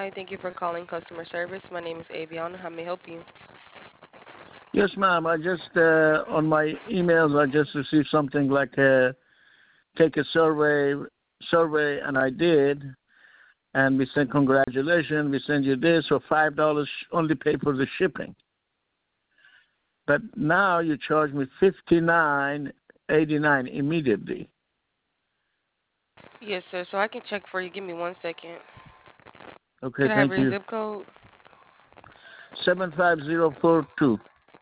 Hi, thank you for calling customer service. My name is Aviana. How may I help you? Yes, ma'am. I just on my emails I just received something like take a survey, and I did, and we sent congratulations. We send you this for $5 only pay for the shipping. But now you charge me $59.89 immediately. Yes, sir. So I can check for you. Give me 1 second. Okay, Could I have thank your you. zip code? 75042.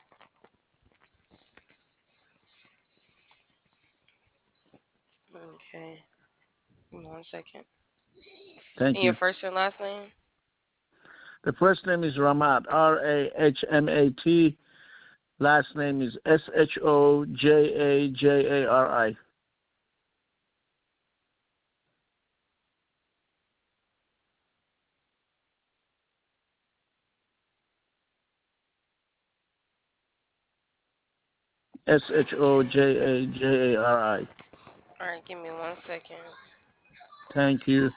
Okay. Give me 1 second. Thank And your you. first and last name? The first name is Ramat, Rahmat. Last name is Shojajari. Shojajari. All right, give me 1 second. Thank you.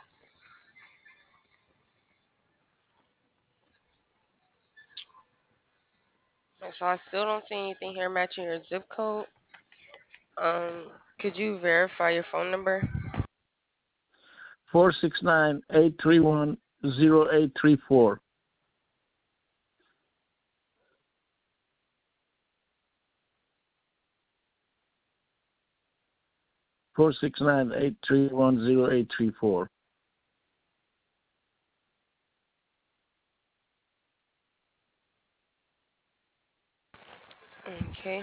Okay, so I still don't see anything here matching your zip code. Could you verify your phone number? 469-831-0834. 469-831-0834. Okay.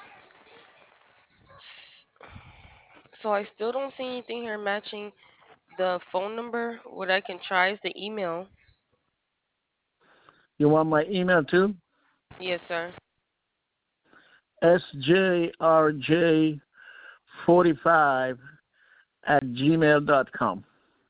So I still don't see anything here matching the phone number. What I can try is the email. You want my email too? Yes, sir. sjrj45@gmail.com.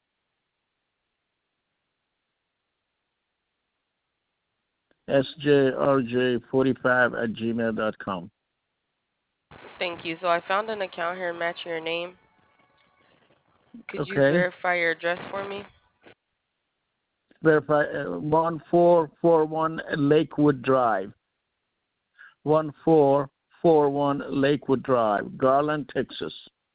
sjrj45@gmail.com. Thank you. So I found an account here matching your name. Could you Okay. verify your address for me? Verify 1441 Lakewood Drive. 1441 Lakewood Drive, Garland, Texas.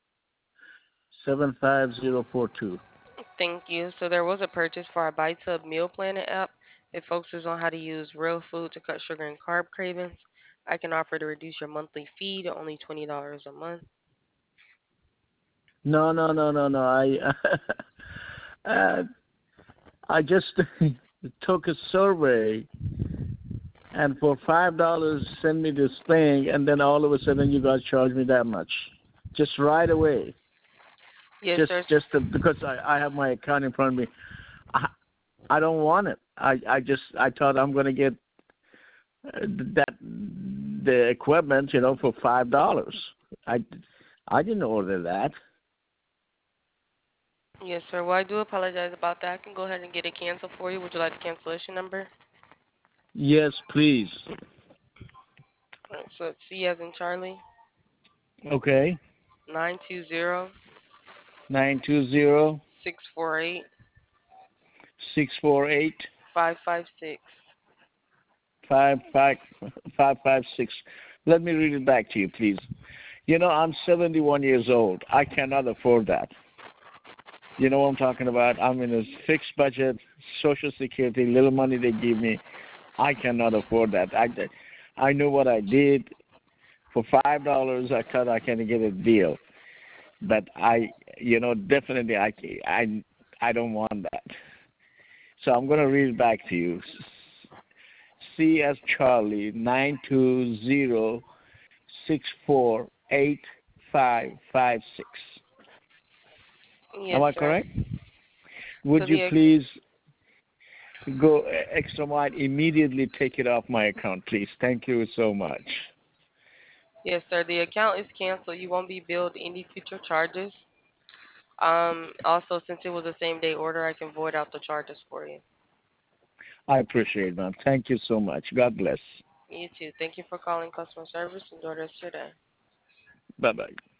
75042. Thank you. So there was a purchase for our Buy Tub Meal Planet app. It focuses on how to use real food to cut sugar and carb cravings. I can offer to reduce your monthly fee to only $20 a month. No, no, no, no, no. uh, I just took a survey, and for $5 send me this thing, and then all of a sudden you guys charge me that much, just right away. Yes, Just sir. just to, because I have my account in front of me. I, I don't want it. I thought I'm gonna get that the equipment, for $5. I I didn't order that. Yes, sir. Well, I do apologize about that. I can go ahead and get it canceled for you. Would you like the cancellation number? Yes, please. All right, so it's C as in Charlie, Okay. 920 920 648 648 556. 556. Let me read it back to you, please. I'm 71 years old. I cannot afford that. You know what I'm talking about? I'm in a fixed budget, Social Security, little money they give me. I cannot afford that. I know what I did. For $5, I thought I can get a deal. But definitely I don't want that. So I'm going to read it back to you. C as Charlie, 920-648-556. Yes, Am I sir. correct? So Would you the please go extra mile, immediately take it off my account, please? Thank you so much. yes, sir. The account is canceled. You won't be billed any future charges. Also, since it was a same day order, I can void out the charges for you. I appreciate it, ma'am. Thank you so much. God bless. You too. Thank you for calling customer service. Enjoy the rest of your day. Bye-bye.